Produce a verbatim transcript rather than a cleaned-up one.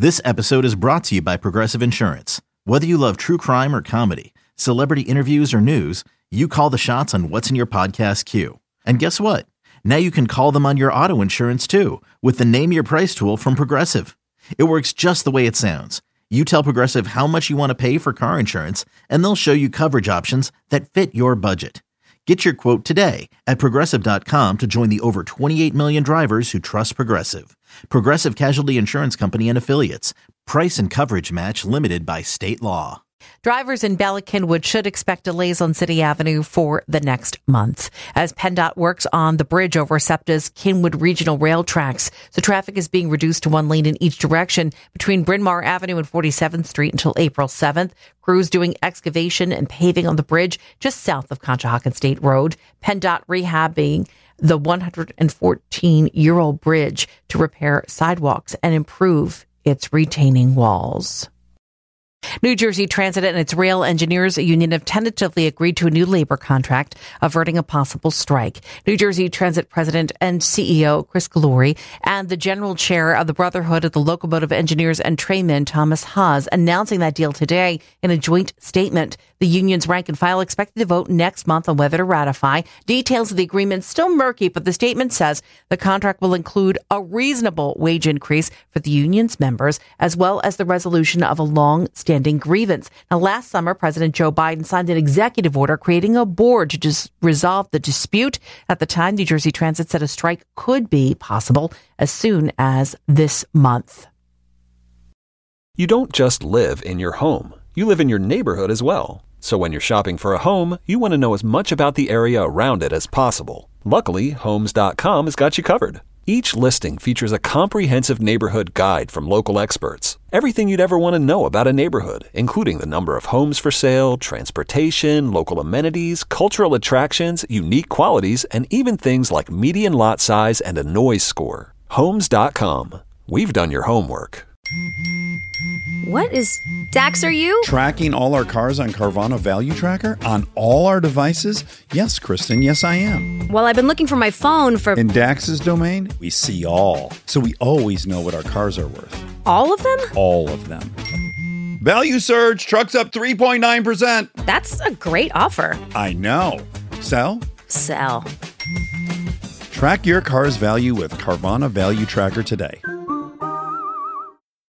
This episode is brought to you by Progressive Insurance. Whether you love true crime or comedy, celebrity interviews or news, you call the shots on what's in your podcast queue. And guess what? Now you can call them on your auto insurance too with the Name Your Price tool from Progressive. It works just the way it sounds. You tell Progressive how much you want to pay for car insurance, and they'll show you coverage options that fit your budget. Get your quote today at Progressive dot com to join the over twenty-eight million drivers who trust Progressive. Progressive Casualty Insurance Company and Affiliates. Price and coverage match limited by state law. Drivers in Bala Cynwyd should expect delays on City Avenue for the next month as PennDOT works on the bridge over SEPTA's Cynwyd Regional Rail tracks. So traffic is being reduced to one lane in each direction between Bryn Mawr Avenue and forty-seventh Street until April seventh. Crews doing excavation and paving on the bridge just south of Conshohocken State Road. PennDOT rehabbing the one hundred fourteen-year-old bridge to repair sidewalks and improve its retaining walls. New Jersey Transit and its rail engineers union have tentatively agreed to a new labor contract, averting a possible strike. New Jersey Transit President and C E O Chris Galori and the General Chair of the Brotherhood of the Locomotive Engineers and Trainmen, Thomas Haas, announcing that deal today in a joint statement. The union's rank and file expected to vote next month on whether to ratify. Details of the agreement still murky, but the statement says the contract will include a reasonable wage increase for the union's members, as well as the resolution of a long-standing grievance. Now, last summer, President Joe Biden signed an executive order creating a board to just resolve the dispute. At the time, New Jersey Transit said a strike could be possible as soon as this month. You don't just live in your home. You live in your neighborhood as well. So when you're shopping for a home, you want to know as much about the area around it as possible. Luckily, Homes dot com has got you covered. Each listing features a comprehensive neighborhood guide from local experts. Everything you'd ever want to know about a neighborhood, including the number of homes for sale, transportation, local amenities, cultural attractions, unique qualities, and even things like median lot size and a noise score. Homes dot com. We've done your homework. What is Dax, are you? Tracking all our cars on Carvana Value Tracker on all our devices? Yes, Kristen, yes I am. Well, I've been looking for my phone for... In Dax's domain, we see all. So we always know what our cars are worth. All of them? All of them. Value surge, trucks up three point nine percent. That's a great offer. I know. Sell? Sell. Track your car's value with Carvana Value Tracker today.